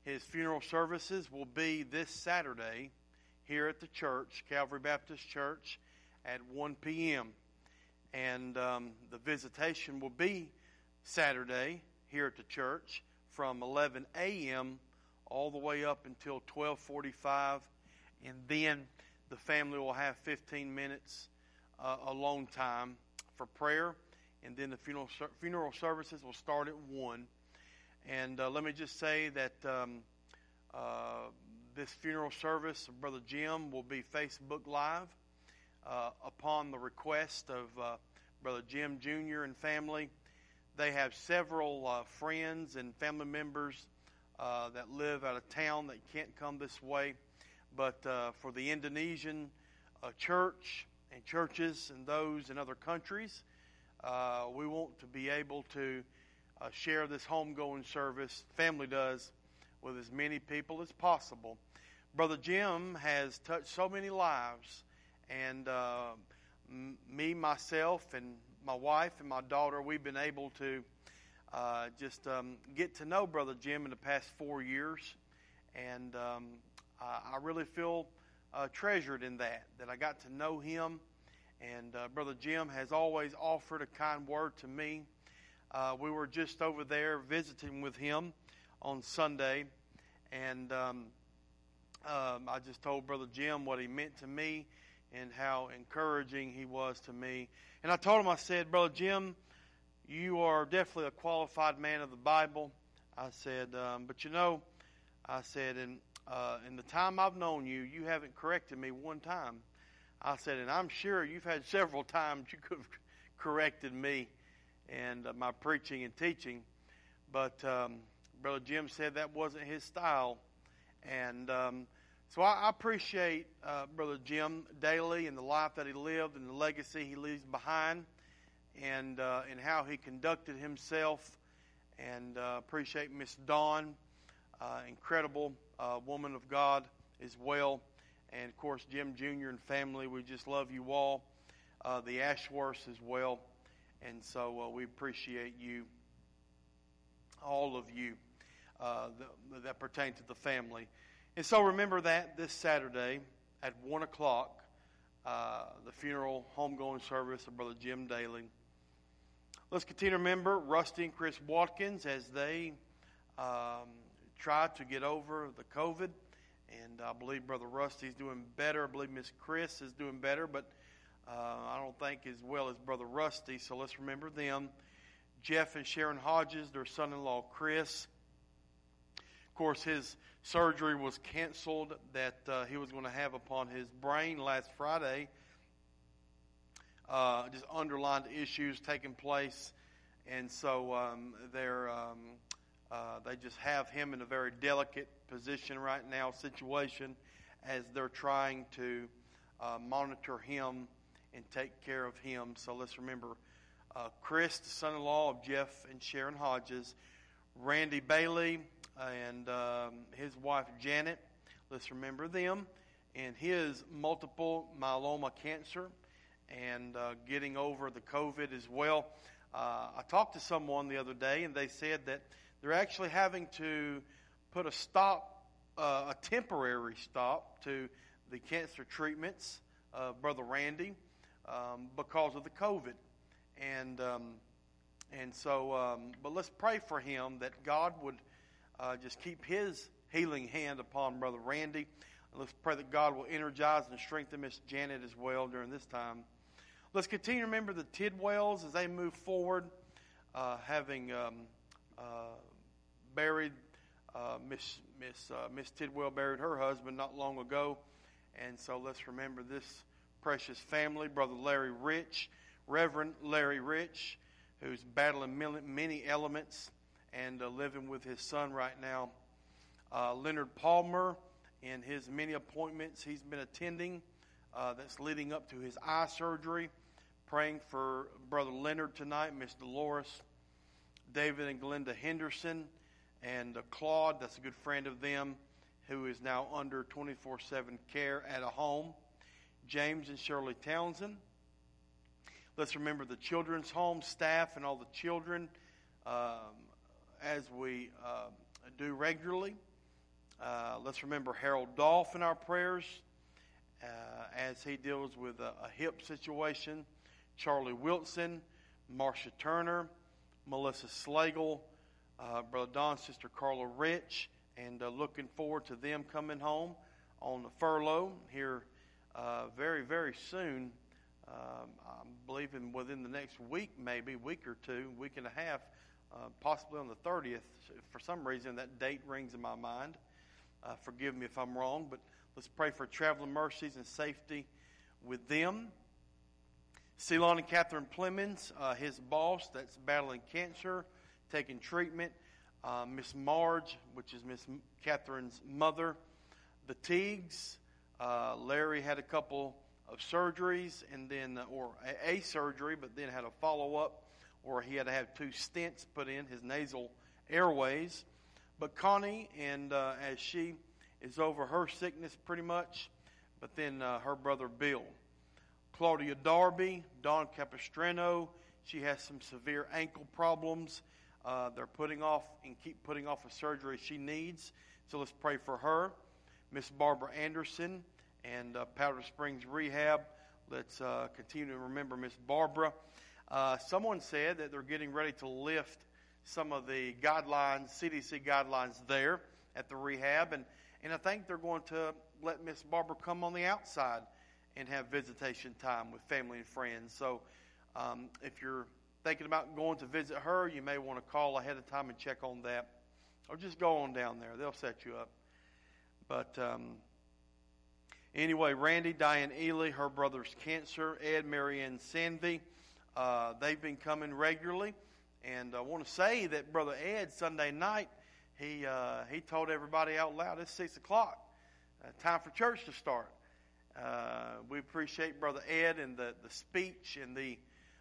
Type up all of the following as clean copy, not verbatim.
His funeral services will be this Saturday here at the church, Calvary Baptist Church, at 1 p.m. And the visitation will be Saturday here at the church from 11 a.m. all the way up until 12:45, and then the family will have 15 minutes alone time for prayer, and then the funeral services will start at 1. And let me just say that this funeral service of Brother Jim will be Facebook Live upon the request of Brother Jim Jr. and family. They have several friends and family members that live out of town that can't come this way. But for the Indonesian church and churches and those in other countries, we want to be able to share this homegoing service, family does, with as many people as possible. Brother Jim has touched so many lives, and me, myself, and my wife and my daughter, we've been able to just get to know Brother Jim in the past 4 years, and I really feel treasured in that I got to know him, and Brother Jim has always offered a kind word to me. We were just over there visiting with him on Sunday, and I just told Brother Jim what he meant to me and how encouraging he was to me. And I told him, I said, Brother Jim, you are definitely a qualified man of the Bible. I said, but you know, I said, in the time I've known you, you haven't corrected me one time. I said, and I'm sure you've had several times you could have corrected me and my preaching and teaching. But Brother Jim said that wasn't his style. And so I appreciate Brother Jim daily and the life that he lived and the legacy he leaves behind, and how he conducted himself. And appreciate Miss Dawn, incredible woman of God as well. And, of course, Jim Jr. and family, we just love you all. The Ashworths as well. And so we appreciate you, all of you that pertain to the family. And so remember that this Saturday at 1 o'clock, the funeral homegoing service of Brother Jim Daly. Let's continue to remember Rusty and Chris Watkins as they try to get over the COVID. And I believe Brother Rusty's doing better. I believe Miss Chris is doing better, but I don't think as well as Brother Rusty. So let's remember them. Jeff and Sharon Hodges, their son-in-law Chris. Of course, his surgery was canceled that he was going to have upon his brain last Friday. Just underlined issues taking place, and so they just have him in a very delicate position right now, situation, as they're trying to monitor him and take care of him. So let's remember Chris, the son-in-law of Jeff and Sharon Hodges, Randy Bailey, and his wife Janet. Let's remember them, and his multiple myeloma cancer, and getting over the COVID as well. I talked to someone the other day, and they said that they're actually having to put a temporary stop to the cancer treatments of Brother Randy because of the COVID. And so, but let's pray for him that God would just keep his healing hand upon Brother Randy. And let's pray that God will energize and strengthen Miss Janet as well during this time. Let's continue to remember the Tidwells as they move forward, having buried Miss Tidwell buried her husband not long ago. And so let's remember this precious family. Brother Larry Rich, Reverend Larry Rich, who's battling many elements and living with his son right now. Leonard Palmer and his many appointments he's been attending that's leading up to his eye surgery. Praying for Brother Leonard tonight, Miss Dolores, David and Glenda Henderson, and Claude, that's a good friend of them, who is now under 24/7 care at a home. James and Shirley Townsend. Let's remember the children's home staff and all the children as we do regularly. Let's remember Harold Dolph in our prayers as he deals with a hip situation. Charlie Wilson, Marcia Turner, Melissa Slagle, Brother Don's sister Carla Rich, and looking forward to them coming home on the furlough here very, very soon. I'm believing within the next week, maybe week or two, week and a half, possibly on the 30th. For some reason, that date rings in my mind. Forgive me if I'm wrong, but let's pray for traveling mercies and safety with them. Ceylon and Catherine Plemons, his boss that's battling cancer, taking treatment. Miss Marge, which is Miss Catherine's mother. The Teagues, Larry had a couple of surgeries, and then, or a surgery, but then had a follow-up, or he had to have 2 stents put in his nasal airways. But Connie, and as she is over her sickness pretty much, but then her brother Bill. Claudia Darby, Dawn Capistrano, she has some severe ankle problems. They're putting off and keep putting off a surgery she needs. So let's pray for her. Miss Barbara Anderson and Powder Springs Rehab. Let's continue to remember Miss Barbara. Someone said that they're getting ready to lift some of the guidelines, CDC guidelines there at the rehab. And I think they're going to let Miss Barbara come on the outside and have visitation time with family and friends. So if you're thinking about going to visit her, you may want to call ahead of time and check on that. Or just go on down there. They'll set you up. But anyway, Randy, Diane Ely, her brother's cancer, Ed, Marianne Sanvey, they've been coming regularly. And I want to say that Brother Ed, Sunday night, he told everybody out loud, it's 6 o'clock, time for church to start. We appreciate Brother Ed and the speech and the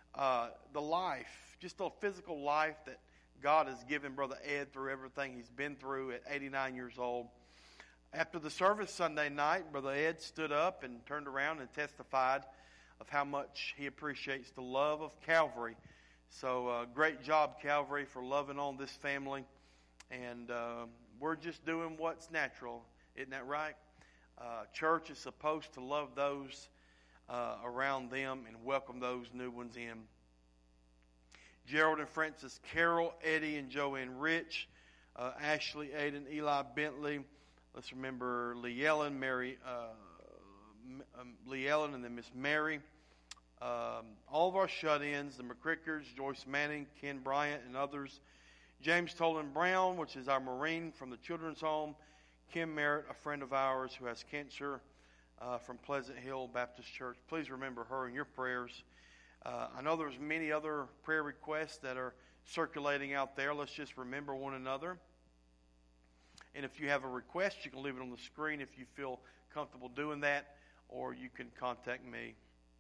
life, just the physical life that God has given Brother Ed through everything he's been through at 89 years old. After the service Sunday night, Brother Ed stood up and turned around and testified of how much he appreciates the love of Calvary. So great job, Calvary, for loving on this family. And we're just doing what's natural. Isn't that right? Church is supposed to love those around them and welcome those new ones in. Gerald and Francis Carroll, Eddie and Joanne Rich, Ashley, Aiden, Eli Bentley. Let's remember Lee Ellen, Lee Ellen, and then Miss Mary. All of our shut-ins, the McCrickers, Joyce Manning, Ken Bryant, and others. James Tolan Brown, which is our Marine from the Children's Home. Kim Merritt, a friend of ours who has cancer from Pleasant Hill Baptist Church. Please remember her in your prayers. I know there's many other prayer requests that are circulating out there. Let's just remember one another. And if you have a request, you can leave it on the screen if you feel comfortable doing that, or you can contact me.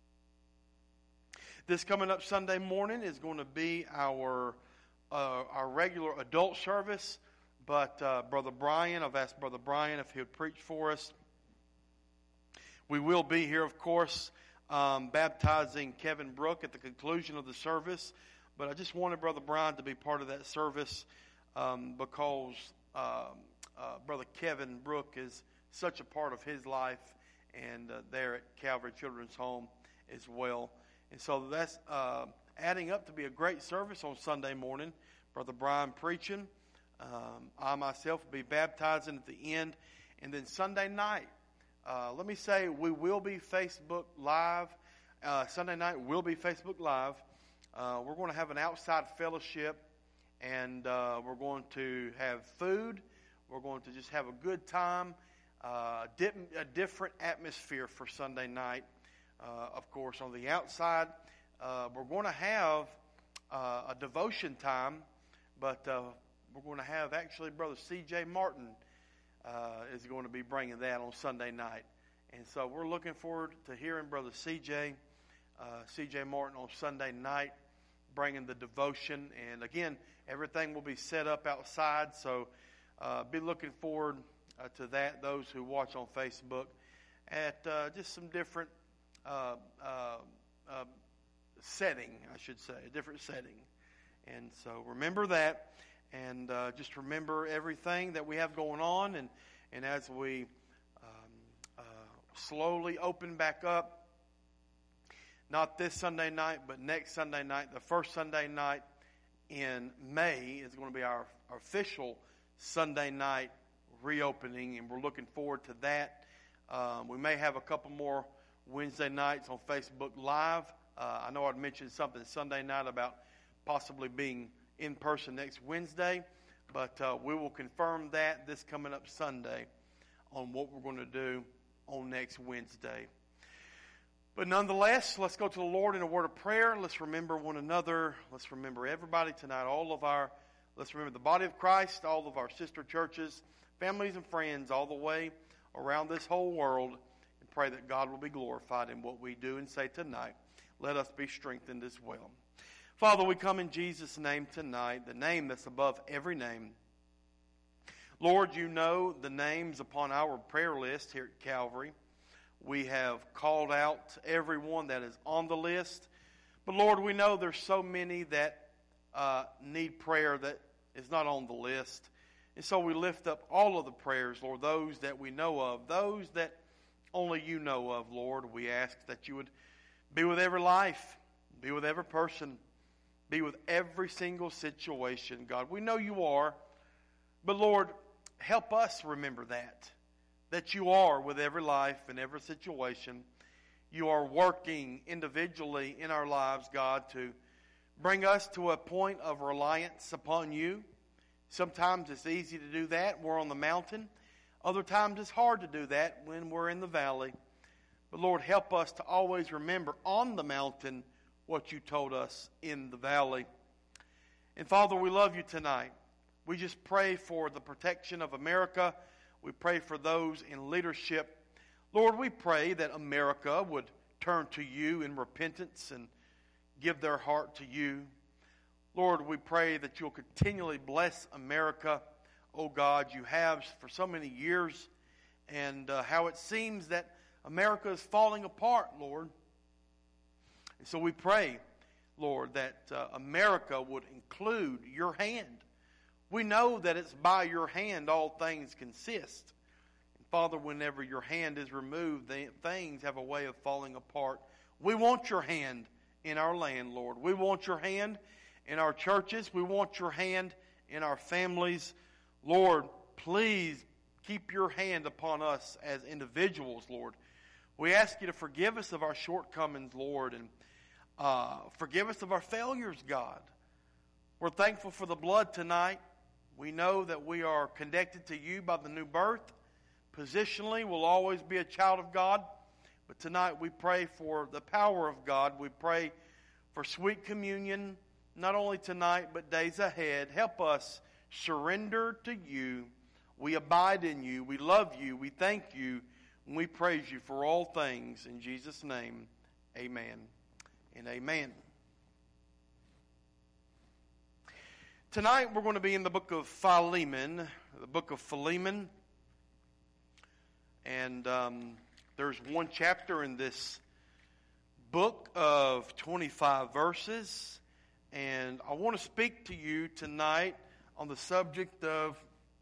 This coming up Sunday morning is going to be our regular adult service, but Brother Brian, I've asked Brother Brian if he would preach for us. We will be here, of course, baptizing Kevin Brook at the conclusion of the service, but I just wanted Brother Brian to be part of that service because Brother Kevin Brook is such a part of his life, and there at Calvary Children's Home as well. And so that's adding up to be a great service on Sunday morning. Brother Brian preaching. I myself will be baptizing at the end. And then Sunday night, let me say we will be Facebook Live. Sunday night will be Facebook Live. We're going to have an outside fellowship, and we're going to have food. We're going to just have a good time, a different atmosphere for Sunday night. Of course, on the outside, we're going to have a devotion time, but we're going to have actually Brother C.J. Martin is going to be bringing that on Sunday night. And so we're looking forward to hearing Brother C.J. Martin on Sunday night bringing the devotion. And again, everything will be set up outside, so be looking forward to that, those who watch on Facebook, at just some different setting, I should say, a different setting. And so remember that, and just remember everything that we have going on, and as we slowly open back up, not this Sunday night, but next Sunday night, the first Sunday night in May is going to be our official Sunday night reopening, and we're looking forward to that. We may have a couple more Wednesday nights on Facebook Live. I know I'd mentioned something Sunday night about possibly being in person next Wednesday, but we will confirm that this coming up Sunday on what we're going to do on next Wednesday. But nonetheless, let's go to the Lord in a word of prayer. Let's remember one another. Let's remember everybody tonight, let's remember the body of Christ, all of our sister churches, families and friends all the way around this whole world, and pray that God will be glorified in what we do and say tonight. Let us be strengthened as well. Father, we come in Jesus' name tonight, the name that's above every name. Lord, you know the names upon our prayer list here at Calvary. We have called out everyone that is on the list. But Lord, we know there's so many that need prayer that is not on the list. And so we lift up all of the prayers, Lord, those that we know of, those that only you know of, Lord. We ask that you would be with every life, be with every person, be with every single situation, God. We know you are, but Lord, help us remember that you are with every life and every situation. You are working individually in our lives, God, to bring us to a point of reliance upon you. Sometimes it's easy to do that. We're on the mountain. Other times it's hard to do that when we're in the valley. But Lord, help us to always remember on the mountain what you told us in the valley. And Father, we love you tonight. We just pray for the protection of America. We pray for those in leadership. Lord, we pray that America would turn to you in repentance and give their heart to you. Lord, we pray that you'll continually bless America. Oh God, you have for so many years, and how it seems that America is falling apart, Lord. And so we pray, Lord, that America would include your hand. We know that it's by your hand all things consist. And Father, whenever your hand is removed, things have a way of falling apart. We want your hand in our land, Lord. We want your hand in our churches. We want your hand in our families. Lord, please keep your hand upon us as individuals, Lord. We ask you to forgive us of our shortcomings, Lord, and forgive us of our failures, God. We're thankful for the blood tonight. We know that we are connected to you by the new birth. Positionally, we'll always be a child of God. But tonight we pray for the power of God. We pray for sweet communion, not only tonight, but days ahead. Help us surrender to you. We abide in you. We love you. We thank you. And we praise you for all things. In Jesus' name, amen and amen. Tonight we're going to be in the book of Philemon, and there's one chapter in this book of 25 verses, and I want to speak to you tonight on the subject of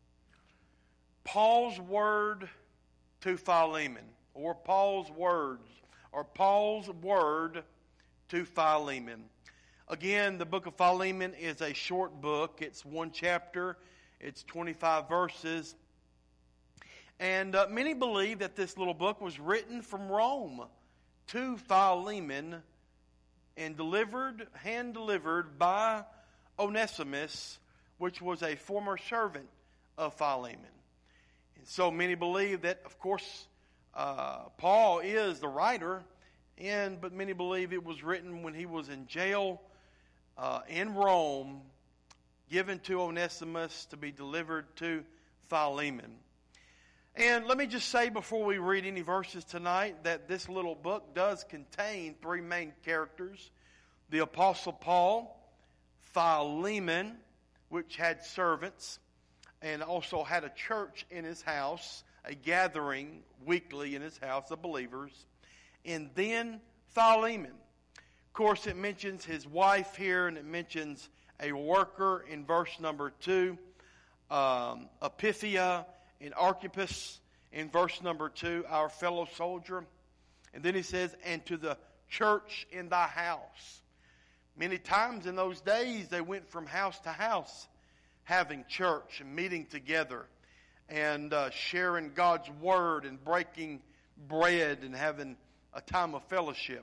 Paul's word to Philemon, or Paul's words, or Paul's word to Philemon. Again, the book of Philemon is a short book. It's one chapter. It's 25 verses. And many believe that this little book was written from Rome to Philemon and hand-delivered by Onesimus, which was a former servant of Philemon. And so many believe that, of course, Paul is the writer, but many believe it was written when he was in jail in Rome, given to Onesimus to be delivered to Philemon. And let me just say before we read any verses tonight that this little book does contain three main characters. The Apostle Paul, Philemon, which had servants, and also had a church in his house, a gathering weekly in his house of believers, and then Philemon. Of course, it mentions his wife here, and it mentions a worker in verse number 2, Epiphaia, in Archippus in verse number 2, our fellow soldier. And then he says, and to the church in thy house. Many times in those days they went from house to house having church and meeting together and sharing God's word and breaking bread and having a time of fellowship.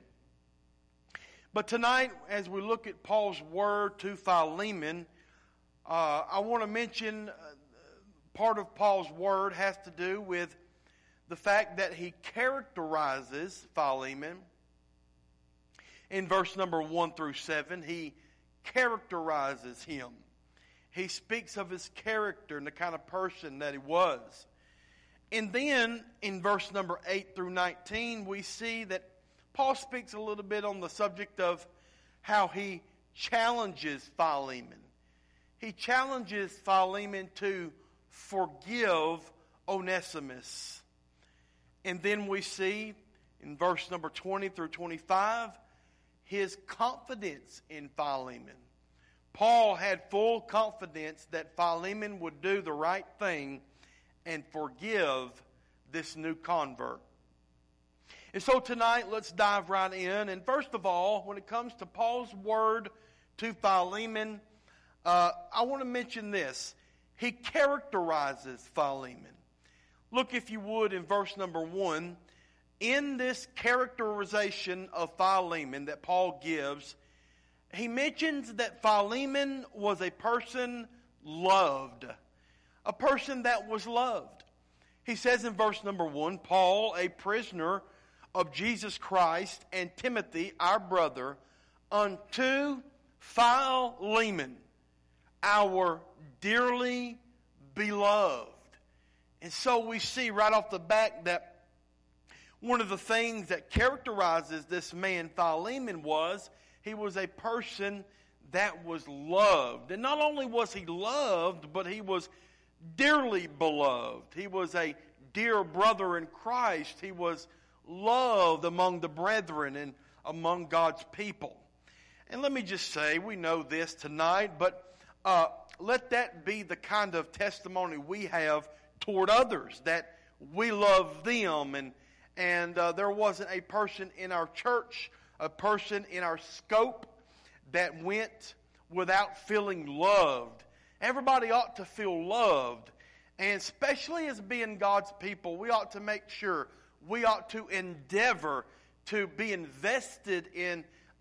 But tonight, as we look at Paul's word to Philemon, I want to mention part of Paul's word has to do with the fact that he characterizes Philemon. In verse number 1 through 7, he characterizes him. He speaks of his character and the kind of person that he was. And then in verse number 8 through 19, we see that Paul speaks a little bit on the subject of how he challenges Philemon. He challenges Philemon to forgive Onesimus. And then we see in verse number 20 through 25, his confidence in Philemon. Paul had full confidence that Philemon would do the right thing and forgive this new convert. And so tonight, let's dive right in. And first of all, when it comes to Paul's word to Philemon, I want to mention this. He characterizes Philemon. Look, if you would, in verse number 1. In this characterization of Philemon that Paul gives, he mentions that Philemon was a person loved. A person that was loved. He says in verse number 1, Paul, a prisoner of Jesus Christ, and Timothy, our brother, unto Philemon, our dearly beloved. And so we see right off the bat that one of the things that characterizes this man Philemon was he was a person that was loved. And not only was he loved, but he was dearly beloved. He was a dear brother in Christ. He was loved among the brethren and among God's people. And let me just say, we know this tonight, but let that be the kind of testimony we have toward others, that we love them. And there wasn't a person in our church, a person in our scope that went without feeling loved. Everybody ought to feel loved. And especially as being God's people, we ought to make sure, we ought to endeavor to be invested in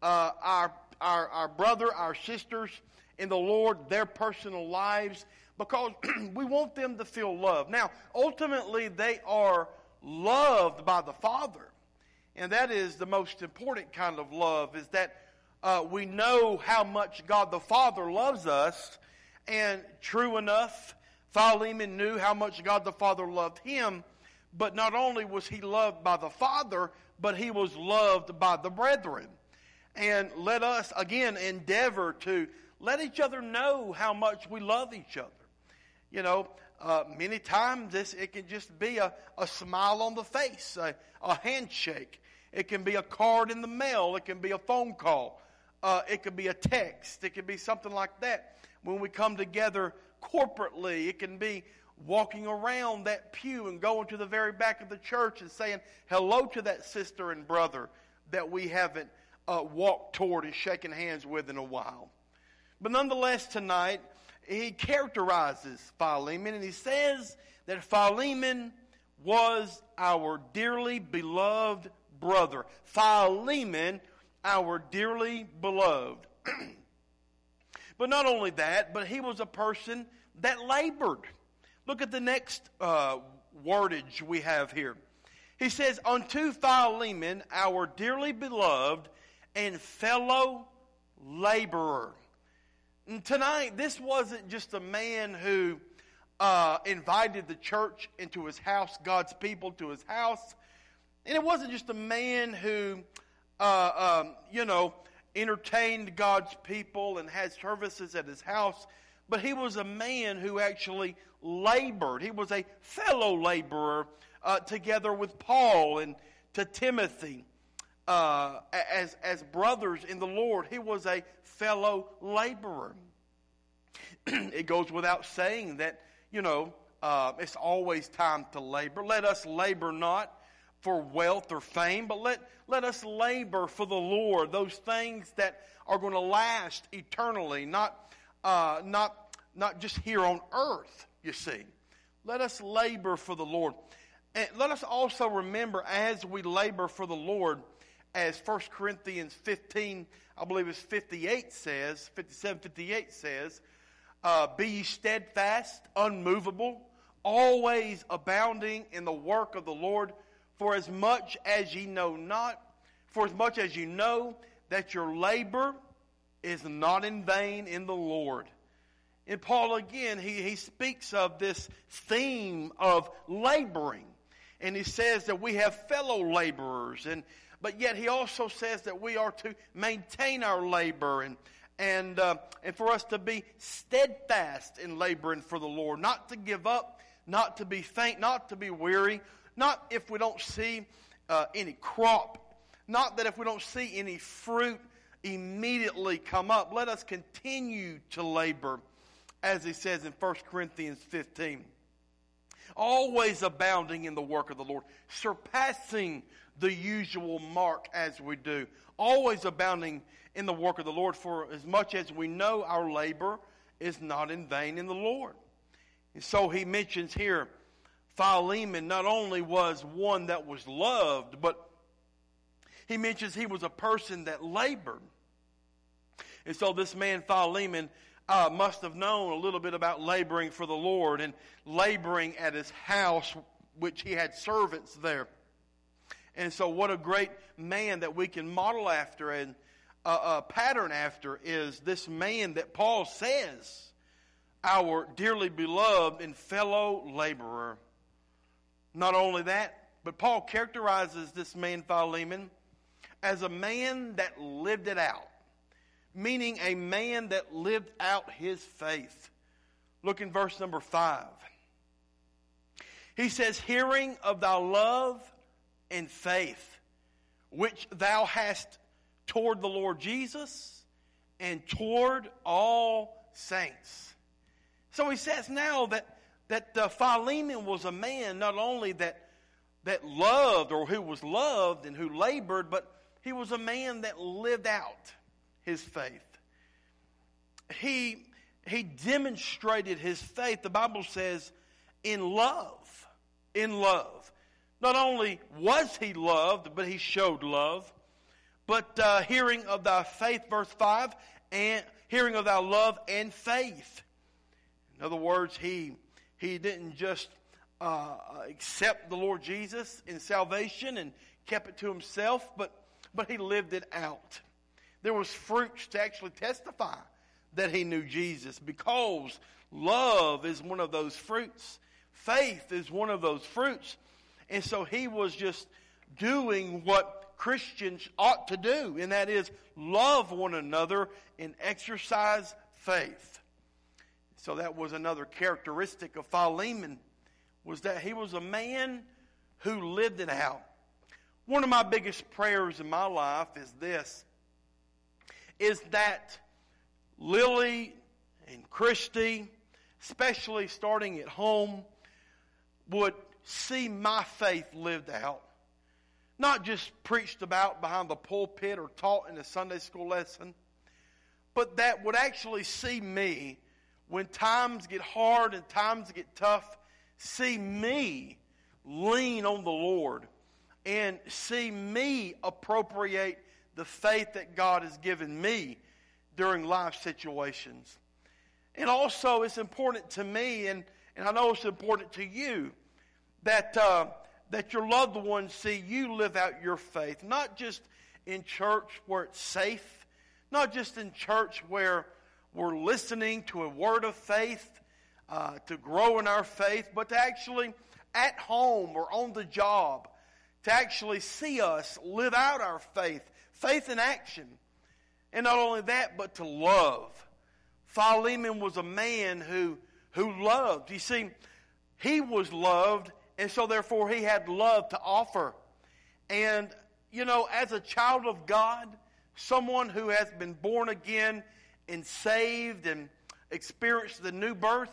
our brother, our sisters in the Lord, their personal lives, because we want them to feel loved. Now, ultimately, they are loved by the Father. And that is the most important kind of love, is that we know how much God the Father loves us. And true enough, Philemon knew how much God the Father loved him. But not only was he loved by the Father, but he was loved by the brethren. And let us, again, endeavor to let each other know how much we love each other. You know, many times it can just be a smile on the face, a handshake. It can be a card in the mail. It can be a phone call. It can be a text. It can be something like that. When we come together corporately, it can be walking around that pew and going to the very back of the church and saying hello to that sister and brother that we haven't walked toward and shaken hands with in a while. But nonetheless, tonight, he characterizes Philemon, and he says that Philemon was our dearly beloved brother. Philemon, our dearly beloved. But not only that, but he was a person that labored. Look at the next wordage we have here. He says, unto Philemon, our dearly beloved and fellow laborer. And tonight, this wasn't just a man who invited the church into his house, God's people to his house. And it wasn't just a man who, entertained God's people and had services at his house. But he was a man who actually labored. He was a fellow laborer together with Paul and to Timothy as brothers in the Lord. He was a fellow laborer. It goes without saying that, It's always time to labor. Let us labor not for wealth or fame, but let us labor for the Lord, those things that are going to last eternally, not just here on earth, you see. Let us labor for the Lord. And let us also remember, as we labor for the Lord, as 1 Corinthians 15, I believe it's 58 says, 57, 58 says, be ye steadfast, unmovable, always abounding in the work of the Lord, for as much as ye know that your labor is not in vain in the Lord. And Paul, again, he speaks of this theme of laboring. And he says that we have fellow laborers. But yet he also says that we are to maintain our labor and for us to be steadfast in laboring for the Lord. Not to give up, not to be faint, not to be weary. Not if we don't see any crop. Not that if we don't see any fruit immediately come up. Let us continue to labor, as he says in 1 Corinthians 15. Always abounding in the work of the Lord, surpassing the usual mark as we do. Always abounding in the work of the Lord, for as much as we know our labor is not in vain in the Lord. And so he mentions here, Philemon not only was one that was loved, but he mentions he was a person that labored. And so this man Philemon must have known a little bit about laboring for the Lord and laboring at his house, which he had servants there. And so what a great man that we can model after and pattern after is this man that Paul says, our dearly beloved and fellow laborer. Not only that, but Paul characterizes this man Philemon as a man that lived it out. Meaning a man that lived out his faith. Look in verse number 5. He says, hearing of thy love and faith, which thou hast toward the Lord Jesus and toward all saints. So he says now that Philemon was a man not only that loved or who was loved and who labored, but he was a man that lived out his faith. He demonstrated his faith, the Bible says, in love. In love. Not only was he loved, but he showed love. But hearing of thy faith, verse 5, and hearing of thy love and faith. In other words, he didn't just accept the Lord Jesus in salvation and kept it to himself, but he lived it out. There was fruits to actually testify that he knew Jesus, because love is one of those fruits. Faith is one of those fruits. And so he was just doing what Christians ought to do, and that is love one another and exercise faith. So that was another characteristic of Philemon, was that he was a man who lived it out. One of my biggest prayers in my life is this, is that Lily and Christy, especially starting at home, would see my faith lived out. Not just preached about behind the pulpit or taught in a Sunday school lesson, but that would actually see me, when times get hard and times get tough, see me lean on the Lord and see me appropriate the faith that God has given me during life situations. And also it's important to me, and I know it's important to you, that your loved ones see you live out your faith. Not just in church where it's safe. Not just in church where we're listening to a word of faith to grow in our faith, but to actually at home or on the job, to actually see us live out our faith. Faith in action. And not only that, but to love. Philemon was a man who loved. You see, he was loved, and so therefore he had love to offer. And, as a child of God, someone who has been born again and saved and experienced the new birth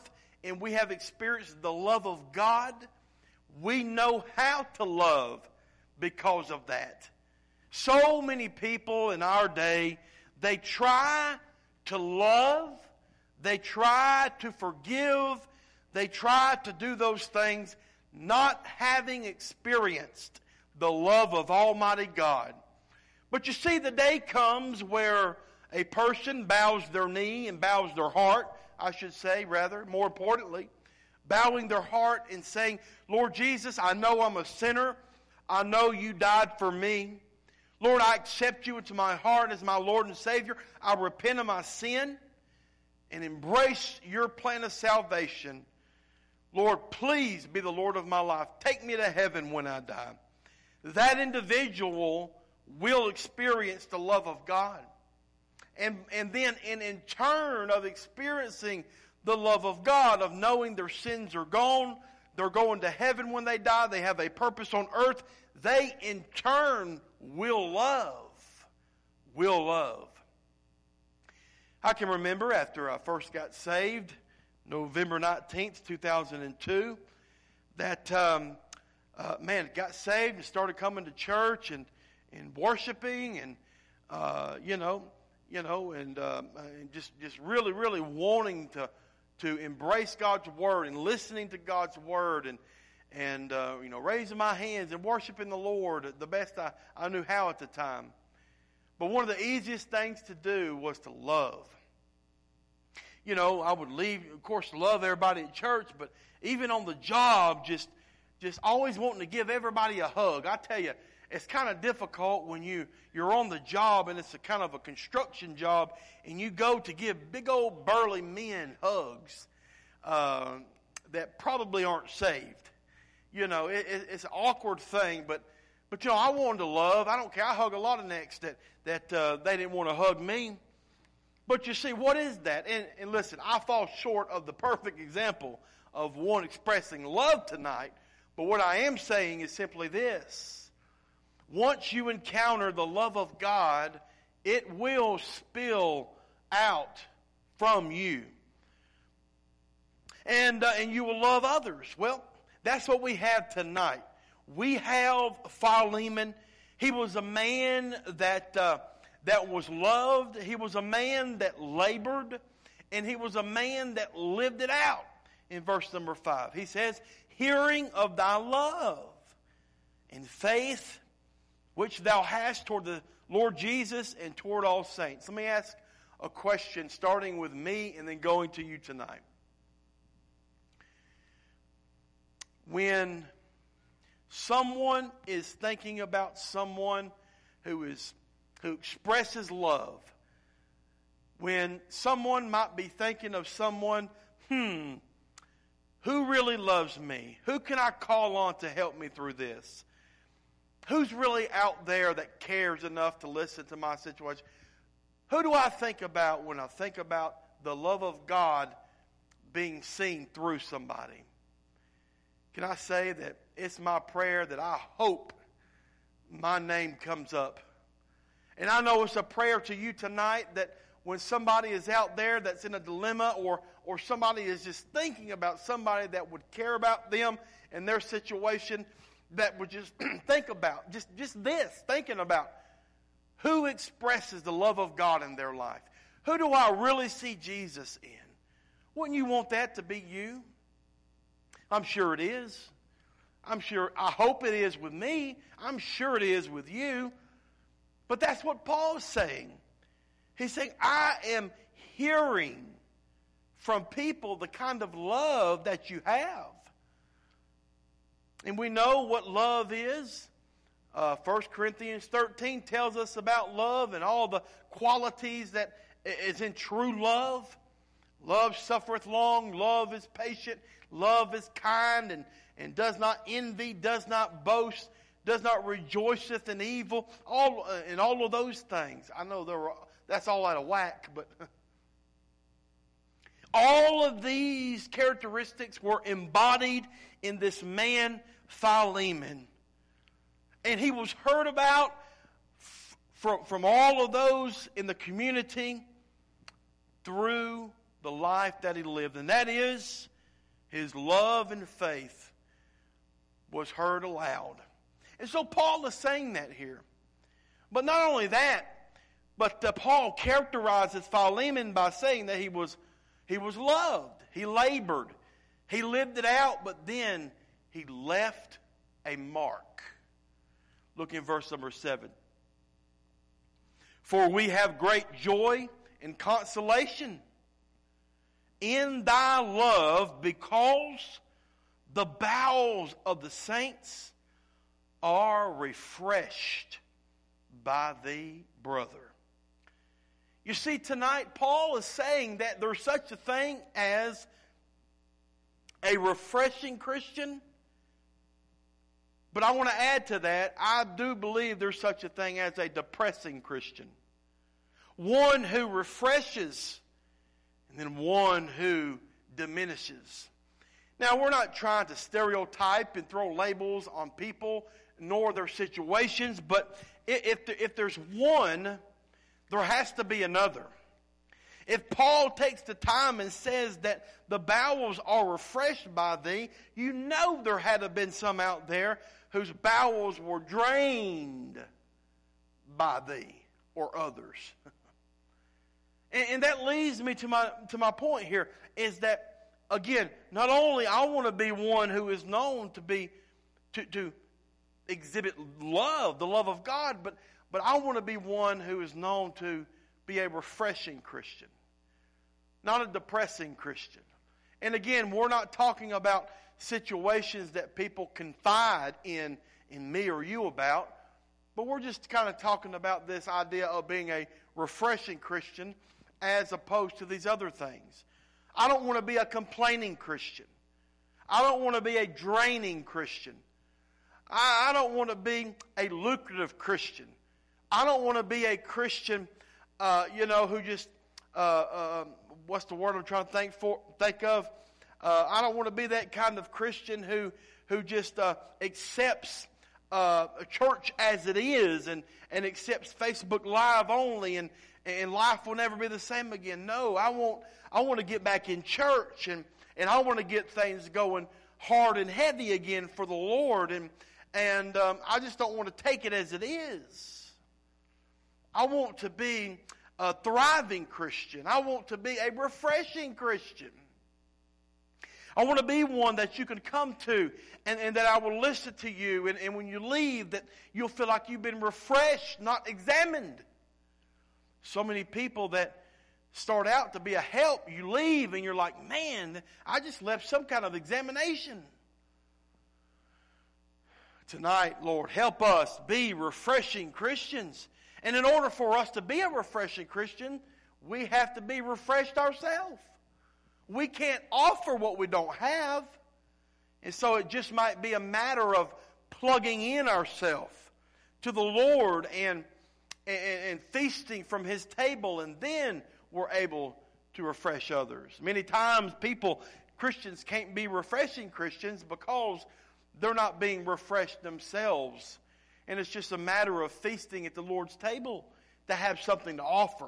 and we have experienced the love of God, we know how to love because of that. So many people in our day, they try to love, they try to forgive, they try to do those things, not having experienced the love of Almighty God. But you see, the day comes where a person bows their knee and bows their heart, I should say, rather, more importantly, bowing their heart and saying, Lord Jesus, I know I'm a sinner. I know you died for me. Lord, I accept you into my heart as my Lord and Savior. I repent of my sin and embrace your plan of salvation. Lord, please be the Lord of my life. Take me to heaven when I die. That individual will experience the love of God. And then in turn of experiencing the love of God, of knowing their sins are gone, they're going to heaven when they die, they have a purpose on earth, they in turn will love. Will love. I can remember after I first got saved, November 19th, 2002, that, got saved and started coming to church and worshiping and, just really wanting to embrace God's Word and listening to God's Word and raising my hands and worshiping the Lord the best I knew how at the time. But one of the easiest things to do was to love. I would leave, of course, love everybody at church, but even on the job, just always wanting to give everybody a hug. I tell you, it's kind of difficult when you're on the job and it's a kind of a construction job and you go to give big old burly men hugs that probably aren't saved. It's an awkward thing, but I wanted to love. I don't care. I hug a lot of necks that they didn't want to hug me. But you see, what is that? And listen, I fall short of the perfect example of one expressing love tonight. But what I am saying is simply this. Once you encounter the love of God, it will spill out from you. And you will love others. Well, that's what we have tonight. We have Philemon. He was a man that was loved. He was a man that labored. And he was a man that lived it out. In verse number 5, he says, hearing of thy love and faith which thou hast toward the Lord Jesus and toward all saints. Let me ask a question starting with me and then going to you tonight. When someone is thinking about someone who expresses love, when someone might be thinking of someone, who really loves me? Who can I call on to help me through this? Who's really out there that cares enough to listen to my situation? Who do I think about when I think about the love of God being seen through somebody? Can I say that it's my prayer that I hope my name comes up? And I know it's a prayer to you tonight that when somebody is out there that's in a dilemma or somebody is just thinking about somebody that would care about them and their situation, that would just think about, just this, thinking about who expresses the love of God in their life. Who do I really see Jesus in? Wouldn't you want that to be you? I'm sure it is. I hope it is with me. I'm sure it is with you. But that's what Paul's saying. He's saying, I am hearing from people the kind of love that you have. And we know what love is. 1 Corinthians 13 tells us about love and all the qualities that is in true love. Love suffereth long, love is patient, love is kind, and does not envy, does not boast, does not rejoiceth in evil, all of those things. I know that's all out of whack, but all of these characteristics were embodied in this man, Philemon. And he was heard about from all of those in the community through the life that he lived. And that is his love and faith was heard aloud. And so Paul is saying that here. But not only that, but Paul characterizes Philemon by saying that he was loved. He labored. He lived it out, but then he left a mark. Look in verse number 7. For we have great joy and consolation in thy love, because the bowels of the saints are refreshed by thee, brother. You see, tonight Paul is saying that there's such a thing as a refreshing Christian. But I want to add to that, I do believe there's such a thing as a depressing Christian. One who refreshes, and then one who diminishes. Now, we're not trying to stereotype and throw labels on people, nor their situations, but if there's one, there has to be another. If Paul takes the time and says that the bowels are refreshed by thee, you know there had to have been some out there whose bowels were drained by thee or others. And that leads me to my point here, is that, again, not only I want to be one who is known to exhibit love, the love of God, but I want to be one who is known to be a refreshing Christian, not a depressing Christian. And again, we're not talking about situations that people confide in me or you about, but we're just kind of talking about this idea of being a refreshing Christian as opposed to these other things. I don't want to be a complaining Christian. I don't want to be a draining Christian. I don't want to be a lucrative Christian. I don't want to be a Christian, who just, what's the word I'm trying to think of? I don't want to be that kind of Christian who just accepts a church as it is and accepts Facebook Live only and life will never be the same again. No, I want to get back in church and I want to get things going hard and heavy again for the Lord, and I just don't want to take it as it is. I want to be a thriving Christian. I want to be a refreshing Christian. I want to be one that you can come to and that I will listen to you, and when you leave that you'll feel like you've been refreshed, not examined. So many people that start out to be a help, you leave and you're like, man, I just left some kind of examination. Tonight, Lord, help us be refreshing Christians. And in order for us to be a refreshing Christian, we have to be refreshed ourselves. We can't offer what we don't have. And so it just might be a matter of plugging in ourselves to the Lord and feasting from His table, and then we're able to refresh others. Many times Christians can't be refreshing Christians because they're not being refreshed themselves. And it's just a matter of feasting at the Lord's table to have something to offer.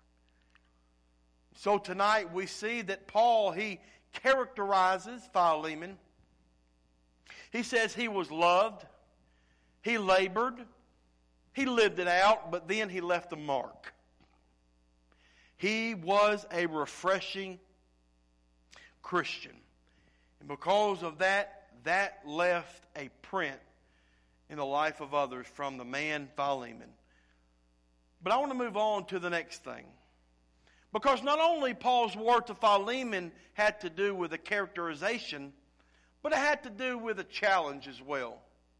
So tonight we see that Paul, he characterizes Philemon. He says he was loved, he labored, he lived it out, but then he left a mark. He was a refreshing Christian. And because of that, that left a print in the life of others from the man Philemon. But I want to move on to the next thing. Because not only Paul's word to Philemon had to do with a characterization, but it had to do with a challenge as well.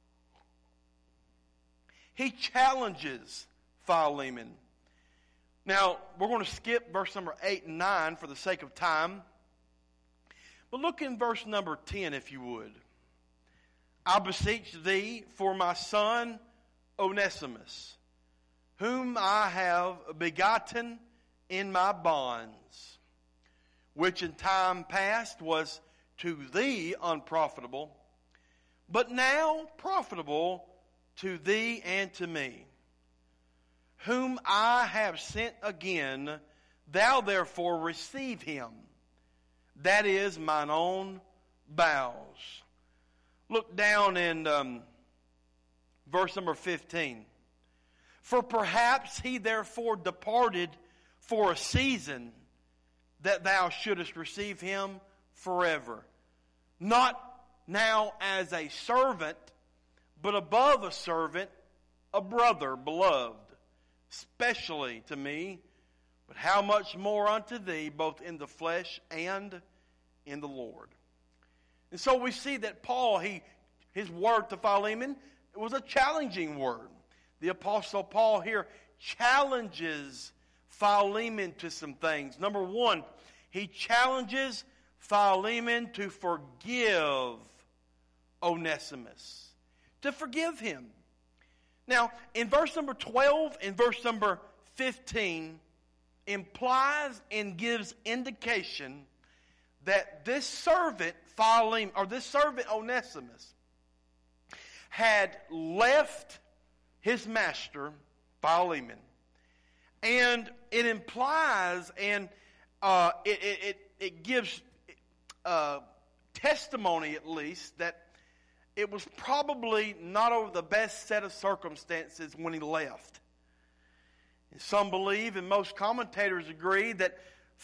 He challenges Philemon. Now, we're going to skip verse number 8 and 9 for the sake of time. But look in verse number 10 if you would. I beseech thee for my son Onesimus, whom I have begotten in my bonds, which in time past was to thee unprofitable, but now profitable to thee and to me, whom I have sent again. Thou therefore receive him, that is mine own bows. Look down in verse number 15. For perhaps he therefore departed for a season, that thou shouldest receive him forever. Not now as a servant, but above a servant, a brother beloved, specially to me, but how much more unto thee, both in the flesh and in the Lord. And so we see that Paul, his word to Philemon, it was a challenging word. The Apostle Paul here challenges Philemon to some things. Number one, he challenges Philemon to forgive Onesimus. To forgive him. Now, in verse number 12 and verse number 15, implies and gives indication that this servant Philemon, or this servant Onesimus, had left his master Philemon. And it implies and it gives testimony, at least, that it was probably not over the best set of circumstances when he left. And some believe, and most commentators agree, that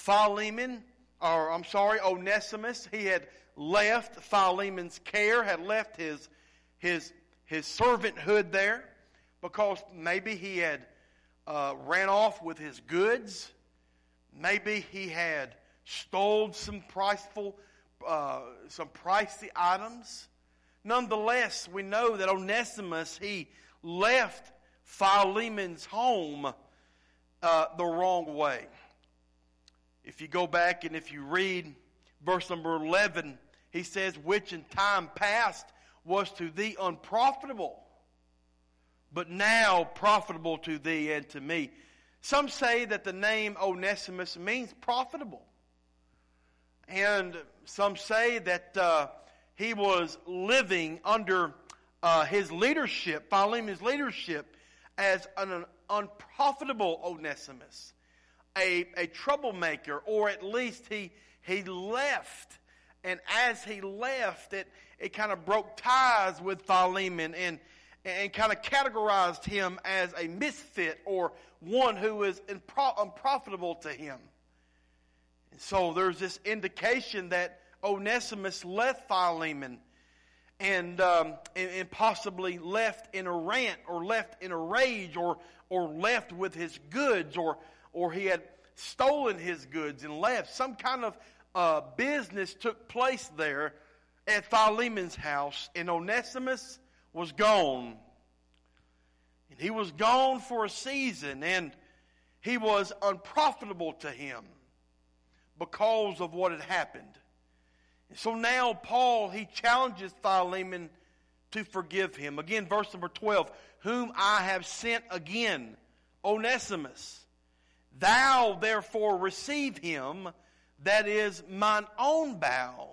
Onesimus, he had left Philemon's care, had left his servanthood there, because maybe he had ran off with his goods. Maybe he had stole some pricey items. Nonetheless, we know that Onesimus, he left Philemon's home the wrong way. If you go back and if you read verse number 11, he says, which in time past was to thee unprofitable, but now profitable to thee and to me. Some say that the name Onesimus means profitable. And some say that he was living under his leadership, Philemon's leadership, as an unprofitable Onesimus, a troublemaker, or at least he left. And as he left, it kind of broke ties with Philemon and kind of categorized him as a misfit or one who is unprofitable to him. And so there's this indication that Onesimus left Philemon and possibly left in a rant or left in a rage or left with his goods or he had stolen his goods and left. Some kind of business took place there at Philemon's house, and Onesimus was gone. And he was gone for a season, and he was unprofitable to him because of what had happened. And so now Paul, he challenges Philemon to forgive him. Again, verse number 12, whom I have sent again, Onesimus. Thou therefore receive him, that is mine own bowels.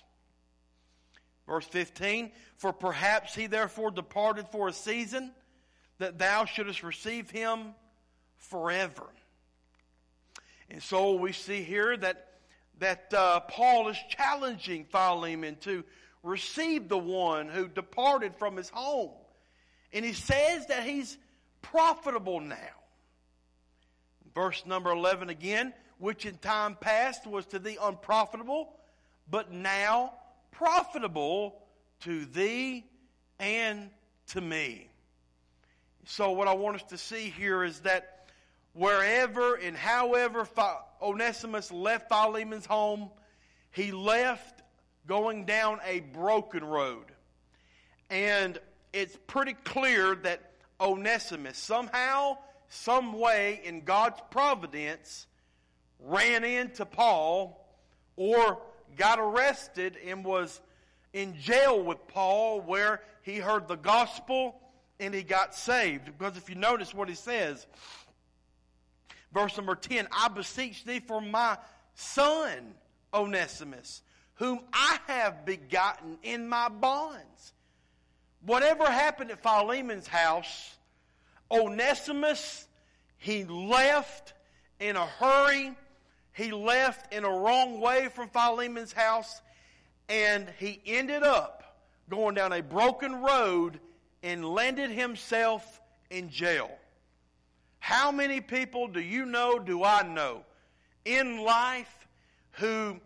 Verse 15, for perhaps he therefore departed for a season, that thou shouldest receive him forever. And so we see here that Paul is challenging Philemon to receive the one who departed from his home. And he says that he's profitable now. Verse number 11 again, which in time past was to thee unprofitable, but now profitable to thee and to me. So what I want us to see here is that wherever and however Onesimus left Philemon's home, he left going down a broken road. And it's pretty clear that Onesimus somehow, some way in God's providence ran into Paul or got arrested and was in jail with Paul, where he heard the gospel and he got saved. Because if you notice what he says, verse number 10, I beseech thee for my son Onesimus, whom I have begotten in my bonds. Whatever happened at Philemon's house, Onesimus, he left in a hurry. He left in a wrong way from Philemon's house. And he ended up going down a broken road and landed himself in jail. How many people do you know, do I know, in life who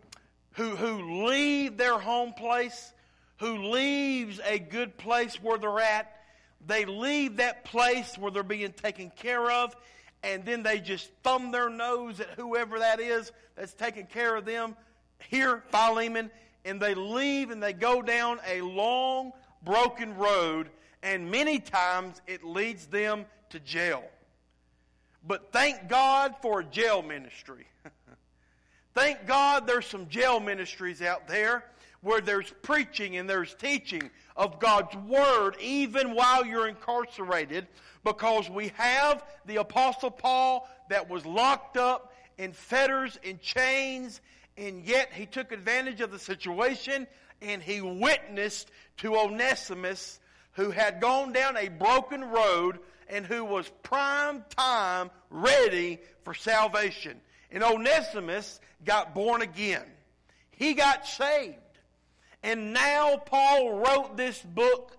leave their home place, who leaves a good place where they're at, they leave that place where they're being taken care of, and then they just thumb their nose at whoever that is that's taking care of them, here, Philemon, and they leave and they go down a long, broken road, and many times it leads them to jail. But thank God for a jail ministry. Thank God there's some jail ministries out there where there's preaching and there's teaching of God's Word even while you're incarcerated, because we have the Apostle Paul that was locked up in fetters and chains, and yet he took advantage of the situation and he witnessed to Onesimus, who had gone down a broken road and who was prime time ready for salvation. And Onesimus got born again. He got saved. And now Paul wrote this book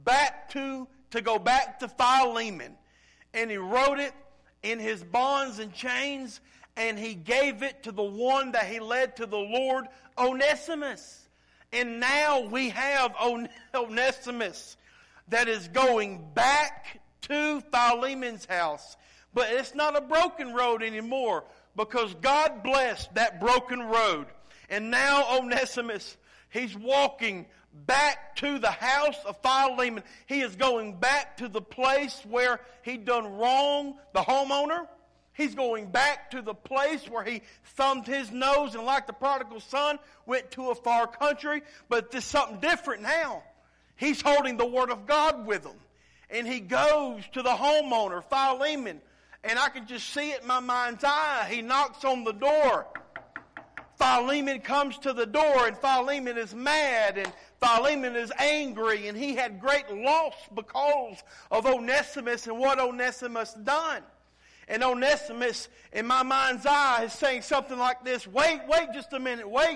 to go back to Philemon. And he wrote it in his bonds and chains, and he gave it to the one that he led to the Lord, Onesimus. And now we have Onesimus that is going back to Philemon's house. But it's not a broken road anymore, because God blessed that broken road. And now Onesimus, he's walking back to the house of Philemon. He is going back to the place where he done wrong, the homeowner. He's going back to the place where he thumbed his nose and, like the prodigal son, went to a far country. But there's something different now. He's holding the Word of God with him. And he goes to the homeowner, Philemon. And I can just see it in my mind's eye. He knocks on the door. Philemon comes to the door, and Philemon is mad, and Philemon is angry, and he had great loss because of Onesimus and what Onesimus done. And Onesimus, in my mind's eye, is saying something like this: wait just a minute, wait.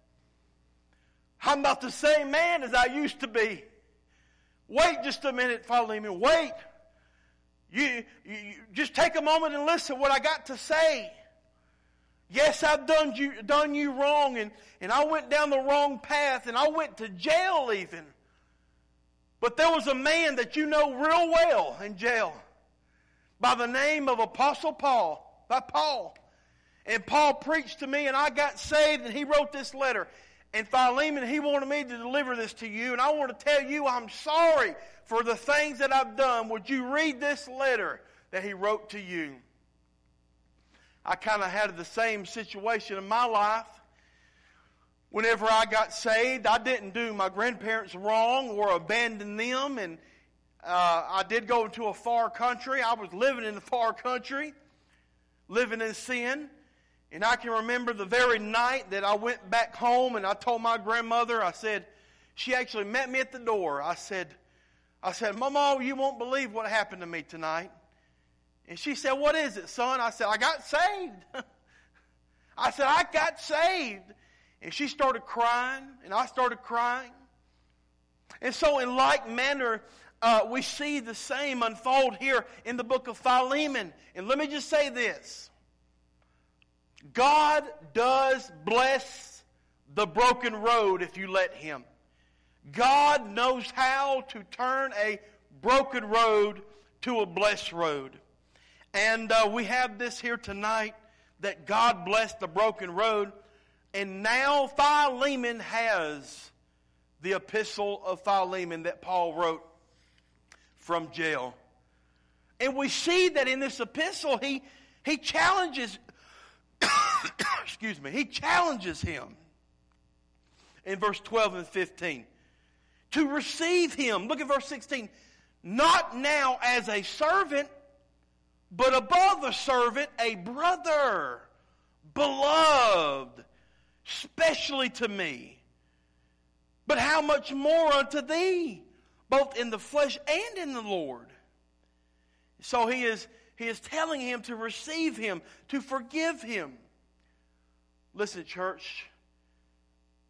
I'm not the same man as I used to be. Wait just a minute, Philemon, wait. You just take a moment and listen to what I got to say. Yes, I've done you wrong, and I went down the wrong path, and I went to jail even. But there was a man that you know real well in jail by the name of Apostle Paul, by Paul. And Paul preached to me, and I got saved, and he wrote this letter. And Philemon, he wanted me to deliver this to you, and I want to tell you I'm sorry for the things that I've done. Would you read this letter that he wrote to you? I kind of had the same situation in my life. Whenever I got saved, I didn't do my grandparents wrong or abandon them, and I did go into a far country. I was living in a far country, living in sin. And I can remember the very night that I went back home, and I told my grandmother, I said, she actually met me at the door. I said, Mama, you won't believe what happened to me tonight. And she said, what is it, son? I said, I got saved. I said, I got saved. And she started crying, and I started crying. And so in like manner, we see the same unfold here in the book of Philemon. And let me just say this. God does bless the broken road if you let Him. God knows how to turn a broken road to a blessed road. And we have this here tonight, that God blessed the broken road. And now Philemon has the epistle of Philemon that Paul wrote from jail. And we see that in this epistle he challenges he challenges him in verse 12 and 15 to receive him. Look at verse 16. Not now as a servant, but above a servant, a brother, beloved, specially to me. But how much more unto thee, both in the flesh and in the Lord. So he is telling him to receive him, to forgive him. Listen, church,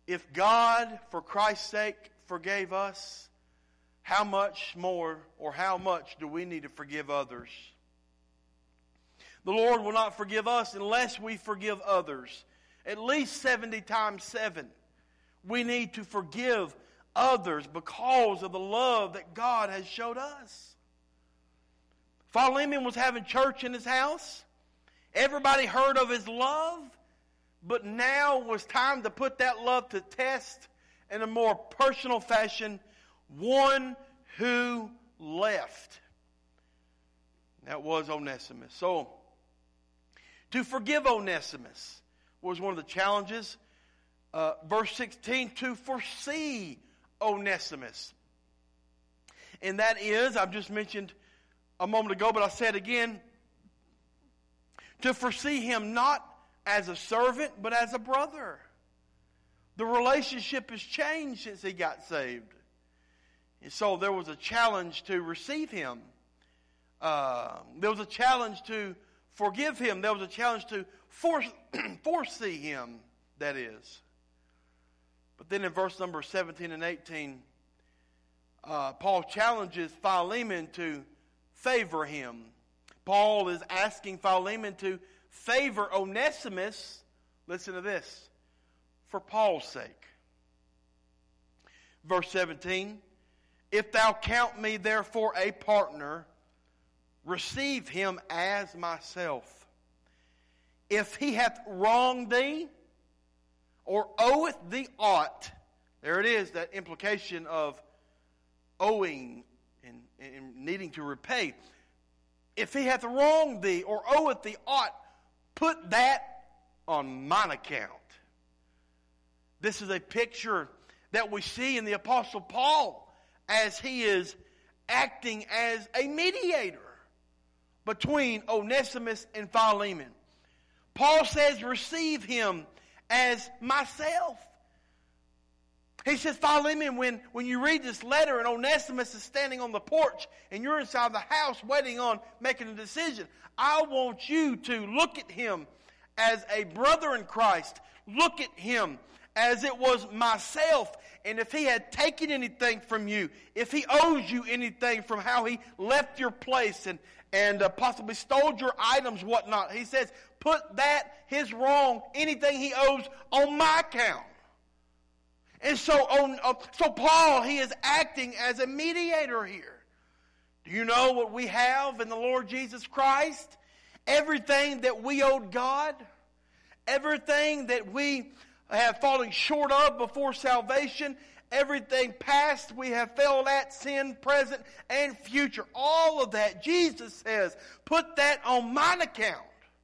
if God, for Christ's sake, forgave us, how much more or how much do we need to forgive others? The Lord will not forgive us unless we forgive others. At least 70 times 7. We need to forgive others because of the love that God has showed us. Philemon was having church in his house. Everybody heard of his love. But now was time to put that love to test in a more personal fashion. One who left. That was Onesimus. So, to forgive Onesimus was one of the challenges. Verse 16, to foresee Onesimus. And that is, I've just mentioned a moment ago, but I'll say it again, to foresee him not as a servant, but as a brother. The relationship has changed since he got saved. And so there was a challenge to receive him. There was a challenge to forgive him. There was a challenge to foresee him, that is. But then in verse number 17 and 18, Paul challenges Philemon to favor him. Paul is asking Philemon to favor Onesimus, listen to this, for Paul's sake. Verse 17, if thou count me therefore a partner, receive him as myself. If he hath wronged thee, or oweth thee aught, there it is, that implication of owing and needing to repay. If he hath wronged thee, or oweth thee aught, put that on mine account. This is a picture that we see in the Apostle Paul as he is acting as a mediator between Onesimus and Philemon. Paul says, receive him as myself. He says, Philemon, when you read this letter and Onesimus is standing on the porch and you're inside the house waiting on making a decision, I want you to look at him as a brother in Christ. Look at him as it was myself. And if he had taken anything from you, if he owes you anything from how he left your place and possibly stole your items, whatnot, he says, put that, his wrong, anything he owes, on my account. And so Paul, he is acting as a mediator here. Do you know what we have in the Lord Jesus Christ? Everything that we owed God, everything that we have fallen short of before salvation, everything past we have failed at, sin, present, and future. All of that, Jesus says, put that on mine account.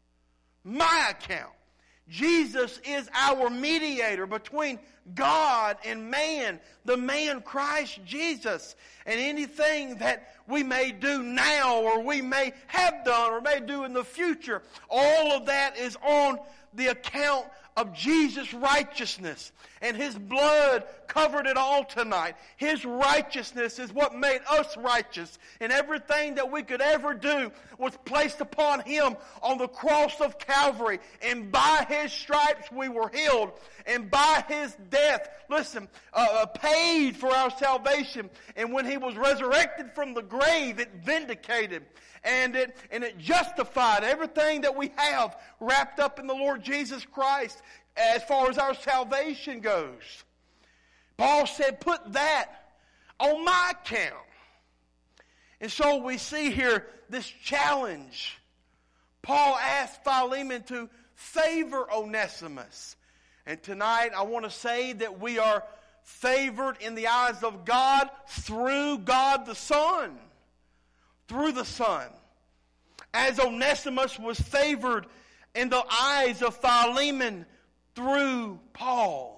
My account. Jesus is our mediator between God and man, the man Christ Jesus. And anything that we may do now or we may have done or may do in the future, all of that is on the account of Jesus' righteousness. And his blood covered it all tonight. His righteousness is what made us righteous. And everything that we could ever do was placed upon him on the cross of Calvary. And by his stripes we were healed. And by his death, listen, paid for our salvation. And when he was resurrected from the grave, it vindicated. And it justified everything that we have wrapped up in the Lord Jesus Christ as far as our salvation goes. Paul said, put that on my account. And so we see here this challenge. Paul asked Philemon to favor Onesimus. And tonight I want to say that we are favored in the eyes of God through God the Son. Through the Son. As Onesimus was favored in the eyes of Philemon through Paul.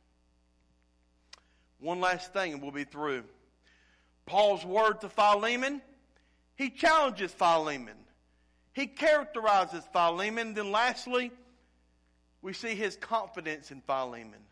One last thing and we'll be through. Paul's word to Philemon, he challenges Philemon. He characterizes Philemon. Then lastly, we see his confidence in Philemon.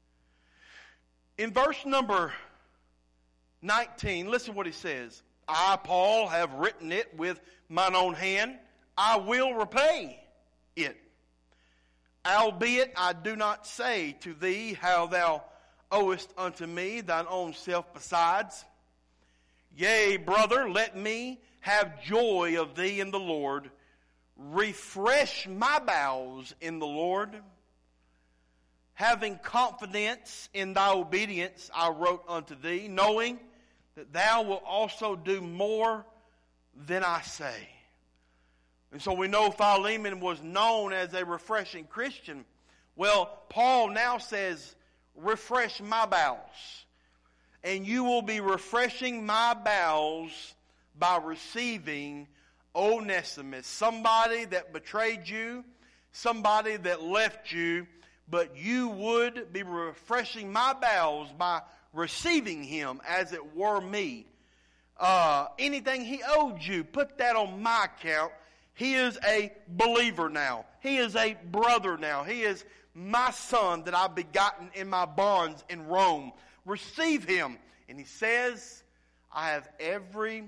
In verse number 19, listen what he says. I, Paul, have written it with mine own hand. I will repay it. Albeit I do not say to thee how thou owest unto me thine own self besides. Yea, brother, let me have joy of thee in the Lord. Refresh my bowels in the Lord. Having confidence in thy obedience, I wrote unto thee, knowing that thou wilt also do more than I say. And so we know Philemon was known as a refreshing Christian. Well, Paul now says, refresh my bowels. And you will be refreshing my bowels by receiving Onesimus, somebody that betrayed you, somebody that left you, but you would be refreshing my bowels by receiving him, as it were me. Anything he owed you, put that on my account. He is a believer now. He is a brother now. He is my son that I've begotten in my bonds in Rome. Receive him. And he says, I have every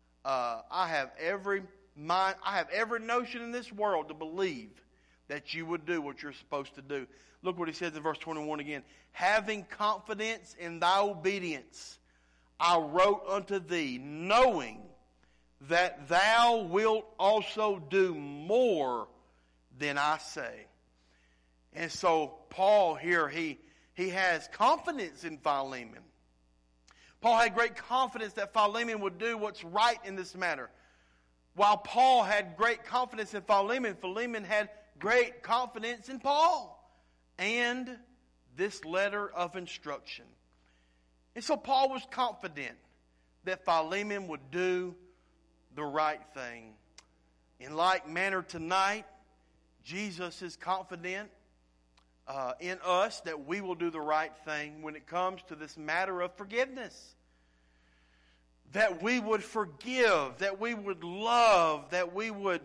notion in this world to believe that you would do what you're supposed to do. Look what he says in verse 21 again. Having confidence in thy obedience, I wrote unto thee, knowing that thou wilt also do more than I say. And so Paul here, he has confidence in Philemon. Paul had great confidence that Philemon would do what's right in this matter. While Paul had great confidence in Philemon, Philemon had great confidence in Paul and this letter of instruction. And so Paul was confident that Philemon would do the right thing. In like manner tonight, Jesus is confident in us that we will do the right thing when it comes to this matter of forgiveness. That we would forgive, that we would love, that we would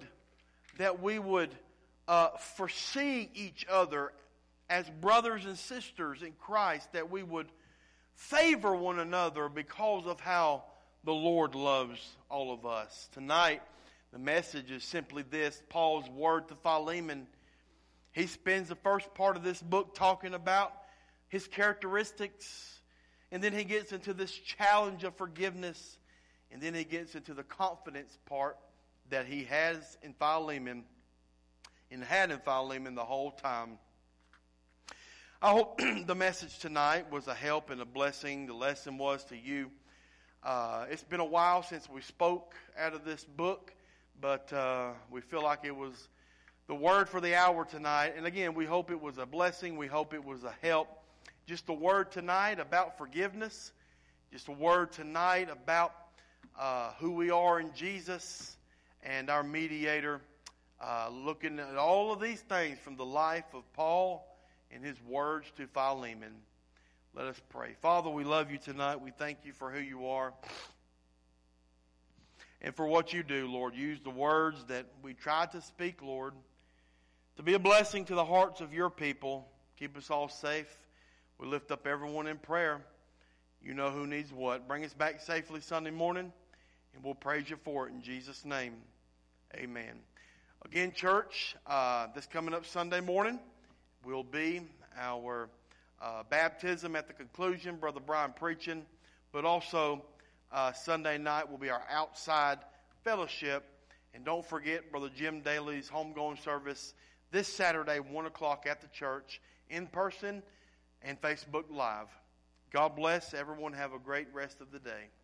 foresee each other as brothers and sisters in Christ, that we would favor one another because of how the Lord loves all of us. Tonight, the message is simply this, Paul's word to Philemon. He spends the first part of this book talking about his characteristics, and then he gets into this challenge of forgiveness, and then he gets into the confidence part that he has in Philemon and had in Philemon the whole time. I hope the message tonight was a help and a blessing. The lesson was to you. It's been a while since we spoke out of this book, but we feel like it was the word for the hour tonight. And again, we hope it was a blessing. We hope it was a help. Just a word tonight about forgiveness. Just a word tonight about who we are in Jesus and our mediator. Looking at all of these things from the life of Paul and his words to Philemon. Let us pray. Father, we love you tonight. We thank you for who you are and for what you do, Lord. Use the words that we try to speak, Lord, to be a blessing to the hearts of your people. Keep us all safe. We lift up everyone in prayer. You know who needs what. Bring us back safely Sunday morning, and we'll praise you for it in Jesus' name. Amen. Again, church, this coming up Sunday morning will be our baptism at the conclusion, Brother Brian preaching, but also Sunday night will be our outside fellowship. And don't forget Brother Jim Daly's homegoing service this Saturday, 1 o'clock at the church, in person and Facebook Live. God bless everyone. Have a great rest of the day.